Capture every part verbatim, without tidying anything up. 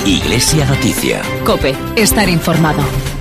Iglesia Noticia. COPE. Estar informado.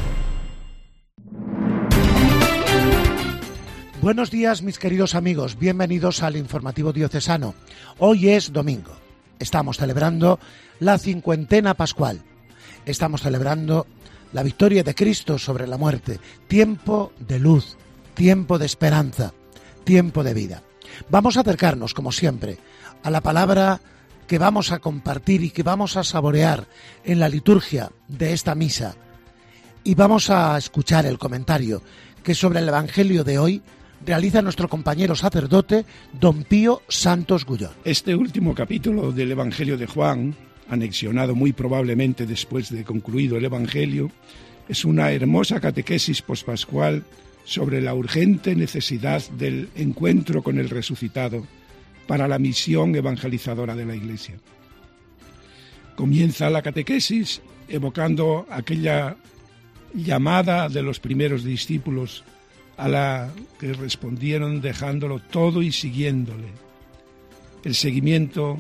Buenos días, mis queridos amigos. Bienvenidos al informativo diocesano. Hoy es domingo. Estamos celebrando la cincuentena pascual. Estamos celebrando la victoria de Cristo sobre la muerte. Tiempo de luz, tiempo de esperanza, tiempo de vida. Vamos a acercarnos, como siempre, a la palabra que vamos a compartir y que vamos a saborear en la liturgia de esta misa. Y vamos a escuchar el comentario que sobre el Evangelio de hoy realiza nuestro compañero sacerdote, don Pío Santos Gullón. Este último capítulo del Evangelio de Juan, anexionado muy probablemente después de concluido el Evangelio, es una hermosa catequesis pospascual sobre la urgente necesidad del encuentro con el resucitado para la misión evangelizadora de la Iglesia. Comienza la catequesis evocando aquella llamada de los primeros discípulos a la que respondieron dejándolo todo y siguiéndole. El seguimiento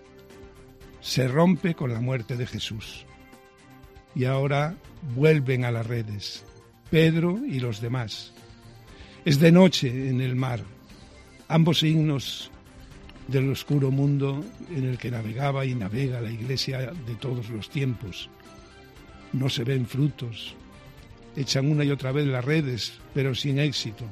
se rompe con la muerte de Jesús. Y ahora vuelven a las redes, Pedro y los demás. Es de noche en el mar, ambos signos del oscuro mundo en el que navegaba y navega la Iglesia de todos los tiempos. No se ven frutos. Echan una y otra vez las redes, pero sin éxito.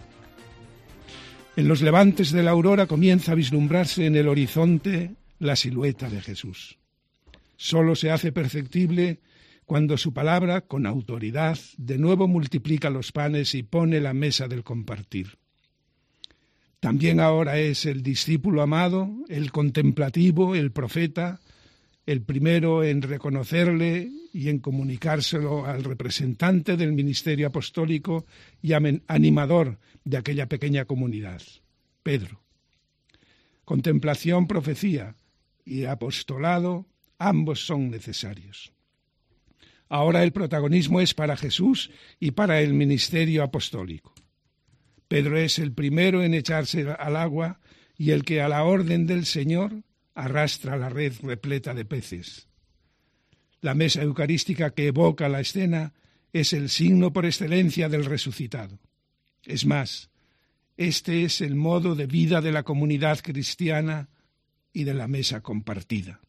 En los levantes de la aurora comienza a vislumbrarse en el horizonte la silueta de Jesús. Solo se hace perceptible cuando su palabra, con autoridad, de nuevo multiplica los panes y pone la mesa del compartir. También ahora es el discípulo amado, el contemplativo, el profeta, el primero en reconocerle y en comunicárselo al representante del ministerio apostólico y animador de aquella pequeña comunidad, Pedro. Contemplación, profecía y apostolado, ambos son necesarios. Ahora el protagonismo es para Jesús y para el ministerio apostólico. Pedro es el primero en echarse al agua y el que a la orden del Señor arrastra la red repleta de peces. La mesa eucarística que evoca la escena es el signo por excelencia del resucitado. Es más, este es el modo de vida de la comunidad cristiana y de la mesa compartida.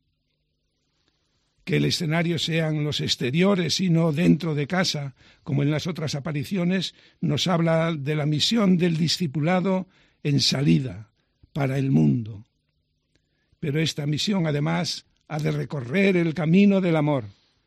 Que el escenario sean los exteriores y no dentro de casa, como en las otras apariciones, nos habla de la misión del discipulado en salida para el mundo. Pero esta misión, además, ha de recorrer el camino del amor.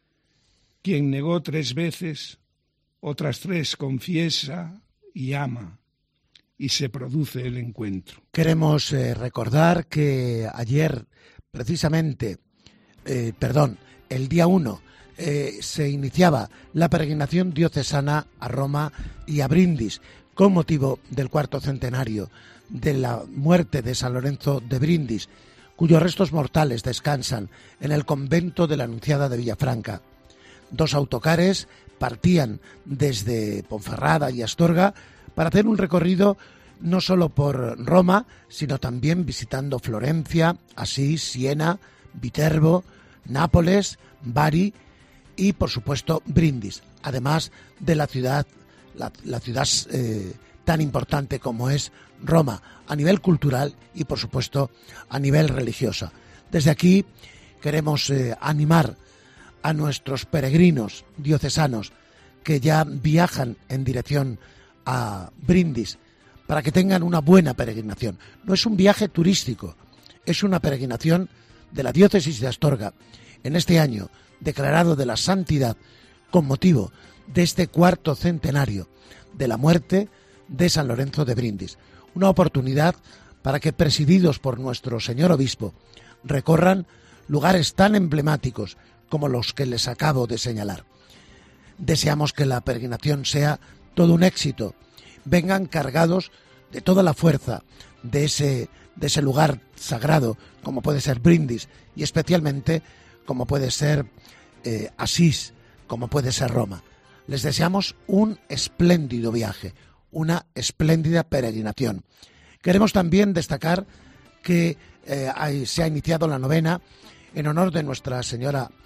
Quien negó tres veces, otras tres confiesa y ama, y se produce el encuentro. Queremos eh, recordar que ayer, precisamente, eh, perdón, el día uno, eh, se iniciaba la peregrinación diocesana a Roma y a Brindis, con motivo del cuarto centenario de la muerte de San Lorenzo de Brindis, cuyos restos mortales descansan en el convento de la Anunciada de Villafranca. Dos autocares partían desde Ponferrada y Astorga para hacer un recorrido no solo por Roma, sino también visitando Florencia, Asís, Siena, Viterbo, Nápoles, Bari y, por supuesto, Brindis, además de la ciudad, la, la ciudad eh, tan importante como es Roma, a nivel cultural y, por supuesto, a nivel religioso. Desde aquí queremos eh, animar a nuestros peregrinos diocesanos que ya viajan en dirección a Brindis para que tengan una buena peregrinación. No es un viaje turístico, es una peregrinación de la diócesis de Astorga, en este año declarado de la santidad con motivo de este cuarto centenario de la muerte de San Lorenzo de Brindis. Una oportunidad para que, presididos por nuestro señor obispo, recorran lugares tan emblemáticos como los que les acabo de señalar. Deseamos que la peregrinación sea todo un éxito, vengan cargados de toda la fuerza de ese, de ese lugar sagrado, como puede ser Brindis, y especialmente como puede ser eh, Asís, como puede ser Roma. Les deseamos un espléndido viaje, una espléndida peregrinación. Queremos también destacar que eh, hay, se ha iniciado la novena en honor de Nuestra Señora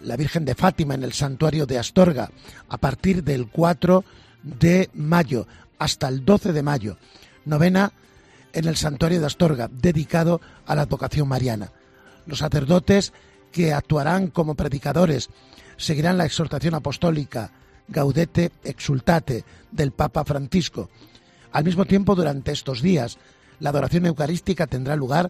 la Virgen de Fátima en el santuario de Astorga a partir del cuatro de mayo hasta el doce de mayo. Novena en el santuario de Astorga, dedicado a la advocación mariana. Los sacerdotes que actuarán como predicadores seguirán la exhortación apostólica Gaudete Exultate del Papa Francisco. Al mismo tiempo, durante estos días, la adoración eucarística tendrá lugar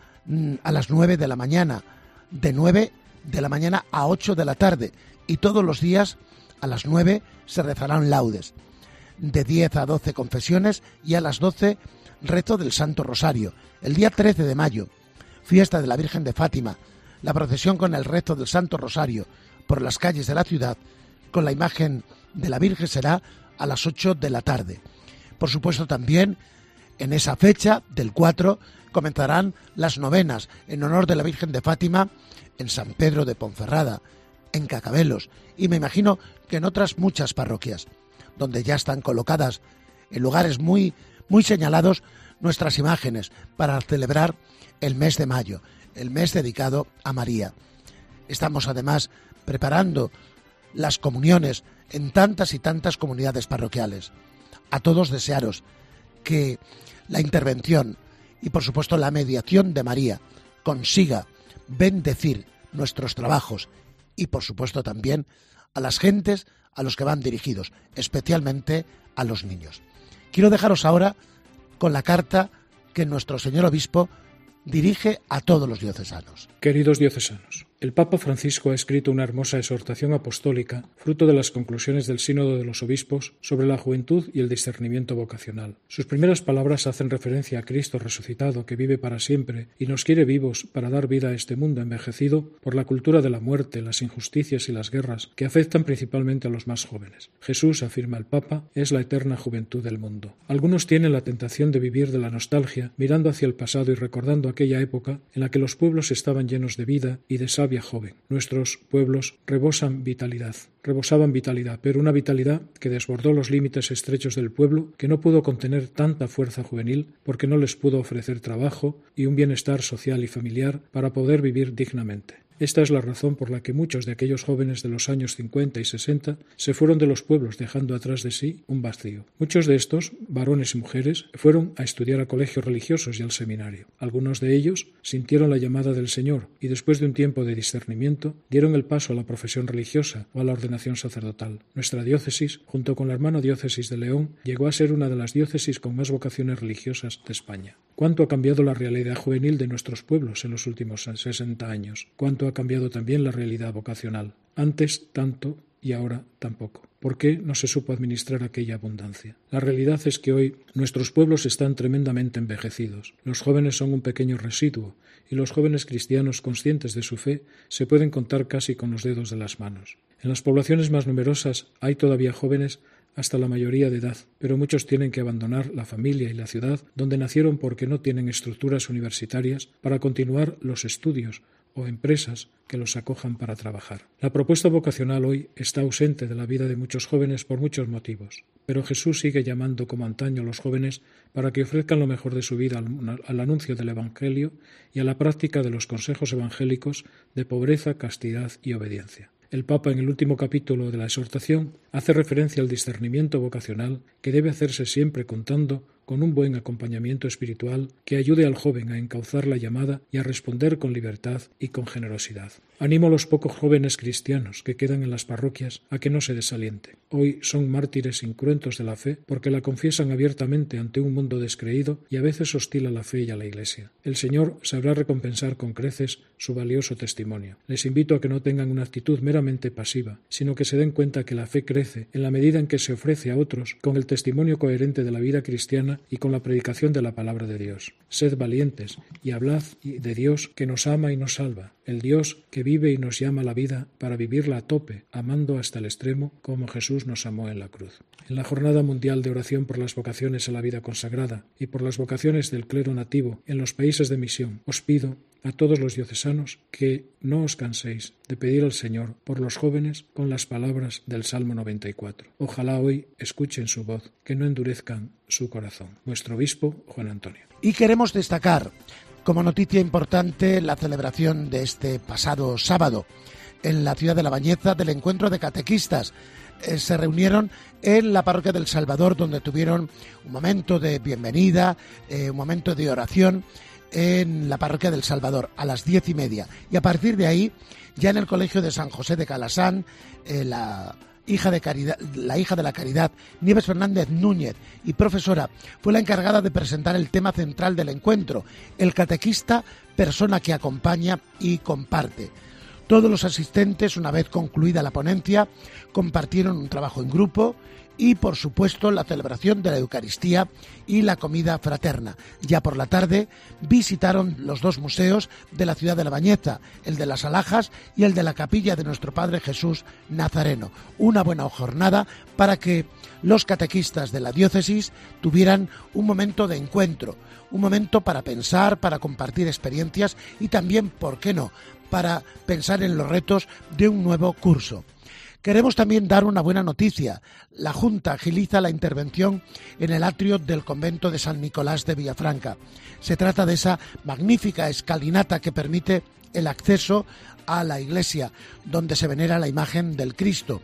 a las nueve de la mañana, de nueve de la mañana a ocho de la tarde, y todos los días a las nueve se rezarán laudes. De diez a doce confesiones y a las doce rezo del Santo Rosario. El día trece de mayo, fiesta de la Virgen de Fátima, la procesión con el rezo del Santo Rosario por las calles de la ciudad con la imagen de la Virgen será a las ocho de la tarde. Por supuesto, también en esa fecha del cuatro comenzarán las novenas en honor de la Virgen de Fátima en San Pedro de Ponferrada, en Cacabelos y me imagino que en otras muchas parroquias, donde ya están colocadas en lugares muy, muy señalados nuestras imágenes para celebrar el mes de mayo, el mes dedicado a María. Estamos además preparando las comuniones en tantas y tantas comunidades parroquiales. A todos desearos que la intervención y por supuesto la mediación de María consiga bendecir nuestros trabajos y por supuesto también a las gentes a los que van dirigidos, especialmente a los niños. Quiero dejaros ahora con la carta que nuestro señor obispo dirige a todos los diocesanos. Queridos diocesanos, el Papa Francisco ha escrito una hermosa exhortación apostólica, fruto de las conclusiones del Sínodo de los Obispos sobre la juventud y el discernimiento vocacional. Sus primeras palabras hacen referencia a Cristo resucitado, que vive para siempre y nos quiere vivos para dar vida a este mundo envejecido por la cultura de la muerte, las injusticias y las guerras que afectan principalmente a los más jóvenes. Jesús, afirma el Papa, es la eterna juventud del mundo. Algunos tienen la tentación de vivir de la nostalgia, mirando hacia el pasado y recordando aquella época en la que los pueblos estaban llenos de vida y de sabia joven. Nuestros pueblos rebosan vitalidad, rebosaban vitalidad, pero una vitalidad que desbordó los límites estrechos del pueblo, que no pudo contener tanta fuerza juvenil porque no les pudo ofrecer trabajo y un bienestar social y familiar para poder vivir dignamente. Esta es la razón por la que muchos de aquellos jóvenes de los años cincuenta y sesenta se fueron de los pueblos dejando atrás de sí un vacío. Muchos de estos, varones y mujeres, fueron a estudiar a colegios religiosos y al seminario. Algunos de ellos sintieron la llamada del Señor y después de un tiempo de discernimiento dieron el paso a la profesión religiosa o a la ordenación sacerdotal. Nuestra diócesis, junto con la hermana diócesis de León, llegó a ser una de las diócesis con más vocaciones religiosas de España. ¿Cuánto ha cambiado la realidad juvenil de nuestros pueblos en los últimos sesenta años? ¿Cuánto ha cambiado también la realidad vocacional? Antes tanto y ahora tampoco. ¿Por qué no se supo administrar aquella abundancia? La realidad es que hoy nuestros pueblos están tremendamente envejecidos. Los jóvenes son un pequeño residuo y los jóvenes cristianos conscientes de su fe se pueden contar casi con los dedos de las manos. En las poblaciones más numerosas hay todavía jóvenes hasta la mayoría de edad, pero muchos tienen que abandonar la familia y la ciudad donde nacieron porque no tienen estructuras universitarias para continuar los estudios o empresas que los acojan para trabajar. La propuesta vocacional hoy está ausente de la vida de muchos jóvenes por muchos motivos, pero Jesús sigue llamando como antaño a los jóvenes para que ofrezcan lo mejor de su vida al, al anuncio del Evangelio y a la práctica de los consejos evangélicos de pobreza, castidad y obediencia. El Papa, en el último capítulo de la exhortación, hace referencia al discernimiento vocacional que debe hacerse siempre contando con un buen acompañamiento espiritual que ayude al joven a encauzar la llamada y a responder con libertad y con generosidad. Animo a los pocos jóvenes cristianos que quedan en las parroquias a que no se desalienten. Hoy son mártires incruentos de la fe porque la confiesan abiertamente ante un mundo descreído y a veces hostil a la fe y a la Iglesia. El Señor sabrá recompensar con creces su valioso testimonio. Les invito a que no tengan una actitud meramente pasiva, sino que se den cuenta que la fe crece en la medida en que se ofrece a otros con el testimonio coherente de la vida cristiana y con la predicación de la palabra de Dios. Sed valientes y hablad de Dios que nos ama y nos salva, el Dios que vive y nos llama a la vida para vivirla a tope, amando hasta el extremo como Jesús nos amó en la cruz. En la Jornada Mundial de Oración por las Vocaciones a la Vida Consagrada y por las vocaciones del clero nativo en los países de misión, os pido a todos los diocesanos que no os canséis de pedir al Señor por los jóvenes con las palabras del Salmo noventa y cuatro. Ojalá hoy escuchen su voz, que no endurezcan su corazón. Vuestro obispo, Juan Antonio. Y queremos destacar como noticia importante la celebración de este pasado sábado, en la ciudad de La Bañeza del encuentro de catequistas. Eh, se reunieron en la parroquia del Salvador, donde tuvieron un momento de bienvenida, eh, un momento de oración en la parroquia del Salvador a las diez y media. Y a partir de ahí, ya en el colegio de San José de Calasán, eh, la hija de Caridad, la hija de la Caridad, Nieves Fernández Núñez, y profesora, fue la encargada de presentar el tema central del encuentro, el catequista, persona que acompaña y comparte. Todos los asistentes, una vez concluida la ponencia, compartieron un trabajo en grupo y, por supuesto, la celebración de la Eucaristía y la comida fraterna. Ya por la tarde visitaron los dos museos de la ciudad de La Bañeza, el de las Alhajas y el de la Capilla de Nuestro Padre Jesús Nazareno. Una buena jornada para que los catequistas de la diócesis tuvieran un momento de encuentro, un momento para pensar, para compartir experiencias y también, ¿por qué no?, para pensar en los retos de un nuevo curso. Queremos también dar una buena noticia. La Junta agiliza la intervención en el atrio del convento de San Nicolás de Villafranca. Se trata de esa magnífica escalinata que permite el acceso a la iglesia, donde se venera la imagen del Cristo,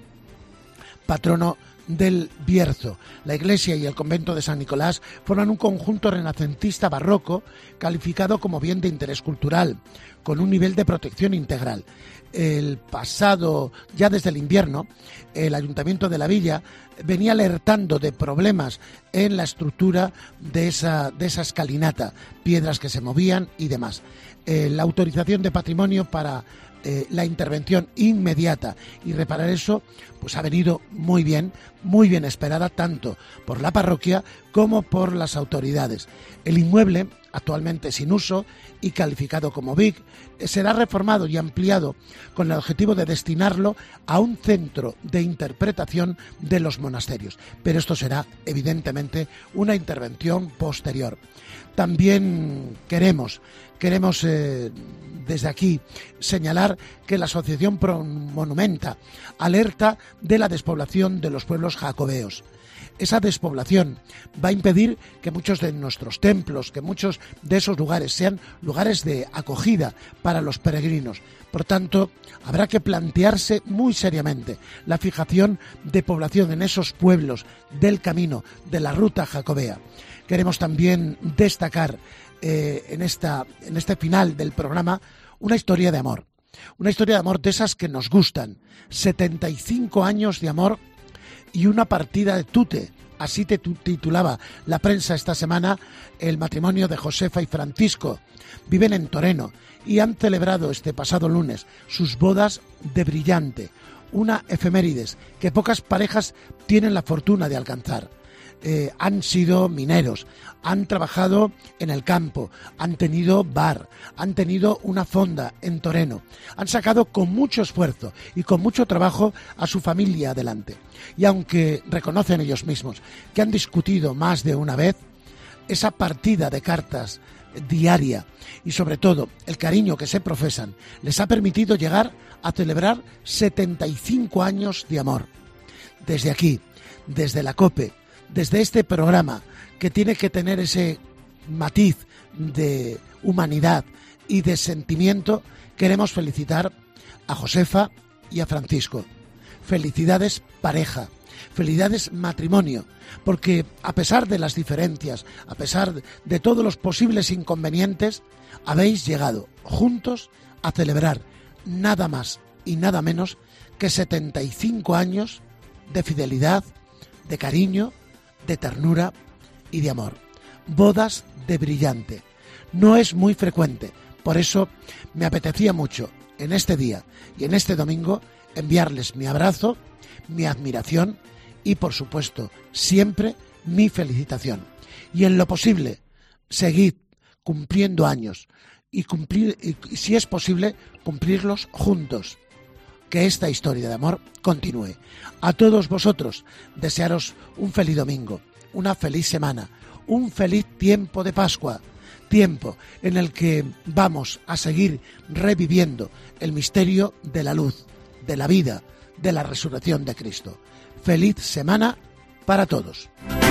patrono del Bierzo. La iglesia y el convento de San Nicolás forman un conjunto renacentista barroco calificado como bien de interés cultural, con un nivel de protección integral. El pasado, ya desde el invierno, el Ayuntamiento de la Villa venía alertando de problemas en la estructura de esa, de esa escalinata, piedras que se movían y demás. Eh, la autorización de patrimonio para eh, la intervención inmediata y reparar eso, pues ha venido muy bien, muy bien esperada tanto por la parroquia como por las autoridades. El inmueble, actualmente sin uso y calificado como B I C, será reformado y ampliado con el objetivo de destinarlo a un centro de interpretación de los monasterios. Pero esto será, evidentemente, una intervención posterior. También queremos, queremos eh, desde aquí señalar que la Asociación Pro Monumenta alerta de la despoblación de los pueblos jacobeos. Esa despoblación va a impedir que muchos de nuestros templos, que muchos de esos lugares sean lugares de acogida para los peregrinos. Por tanto, habrá que plantearse muy seriamente la fijación de población en esos pueblos del camino de la ruta jacobea. Queremos también destacar eh, en, esta, en este final del programa una historia de amor. Una historia de amor de esas que nos gustan. setenta y cinco años de amor y una partida de tute. Así te titulaba la prensa esta semana el matrimonio de Josefa y Francisco. Viven en Toreno y han celebrado este pasado lunes sus bodas de brillante, una efemérides que pocas parejas tienen la fortuna de alcanzar. Eh, han sido mineros, han trabajado en el campo, han tenido bar, han tenido una fonda en Toreno, han sacado con mucho esfuerzo y con mucho trabajo a su familia adelante. Y aunque reconocen ellos mismos que han discutido más de una vez, esa partida de cartas diaria y sobre todo el cariño que se profesan les ha permitido llegar a celebrar setenta y cinco años de amor. Desde aquí, desde la COPE, desde este programa que tiene que tener ese matiz de humanidad y de sentimiento, queremos felicitar a Josefa y a Francisco. Felicidades pareja, felicidades matrimonio, porque a pesar de las diferencias, a pesar de todos los posibles inconvenientes, habéis llegado juntos a celebrar nada más y nada menos que setenta y cinco años de fidelidad, de cariño, de ternura y de amor. Bodas de brillante. No es muy frecuente, por eso me apetecía mucho en este día y en este domingo enviarles mi abrazo, mi admiración y, por supuesto, siempre mi felicitación. Y en lo posible, seguid cumpliendo años y, cumplir, y si es posible, cumplirlos juntos. Que esta historia de amor continúe. A todos vosotros, desearos un feliz domingo, una feliz semana, un feliz tiempo de Pascua, tiempo en el que vamos a seguir reviviendo el misterio de la luz, de la vida, de la resurrección de Cristo. Feliz semana para todos.